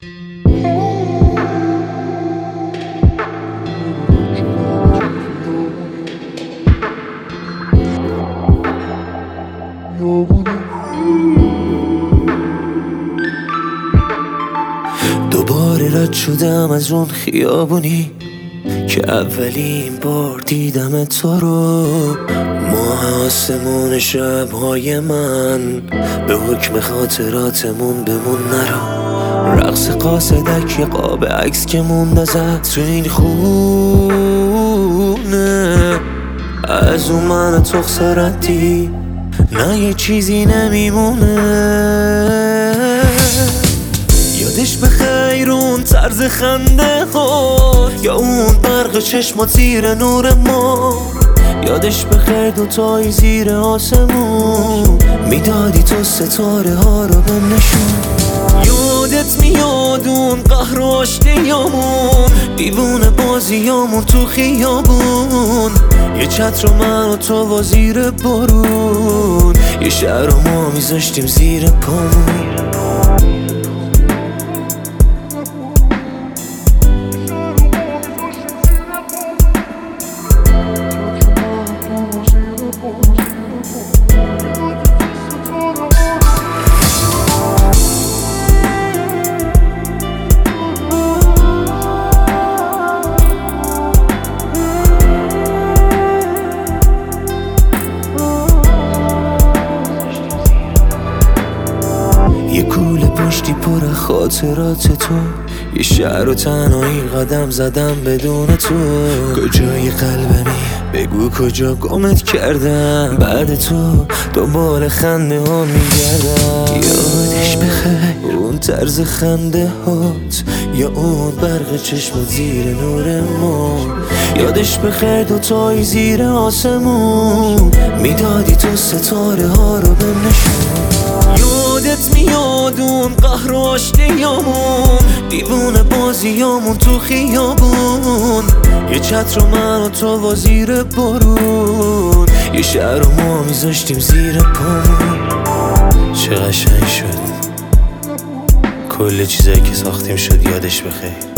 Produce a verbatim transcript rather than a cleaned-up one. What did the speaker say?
دوباره رد شدم از اون خیابونی که اولین بار دیدم تو رو. ماه آسمون شبهای من به حکم خاطراتمون بمون نرا. رقص قاصدک یه قاب عکس که مونده زد تو این خونه. از اون من تو خسارتی نه یه چیزی نمیمونه. یادش بخیر اون طرز خنده ها یا اون برق چشم زیر نور ما. یادش بخیر دوتایی زیر آسمون میدادی تو ستاره ها رو بهم نشون. یادت میاد اون قهر و آشتیامون دیوونه بازیامون تو خیابون. یه چتر و من و تو و زیر بارون یه شهر و ما میذاشتیم زیر پامون. یه کوله پشتی پر خاطرات تو. یه شهر و تنهایی قدم زدم بدون تو. کجای قلبمی بگو کجا گمت کردم. بعد تو دنبال خنده ها میگردم. یادش بخیر اون طرز خنده هات یا اون برق چشم زیر نور ما. یادش بخیر دوتایی زیر آسمون میدادی تو ستاره ها رو بهم نشون. یادت میاد اون قهر و آشتیامون دیوونه بازیامون تو خیابون. یه چتر و من و تو و زیر بارون یه شهر و ما میذاشتیم زیر پامون. چه قشنگ شد کل چیزایی که ساختیم شد یادش بخیر.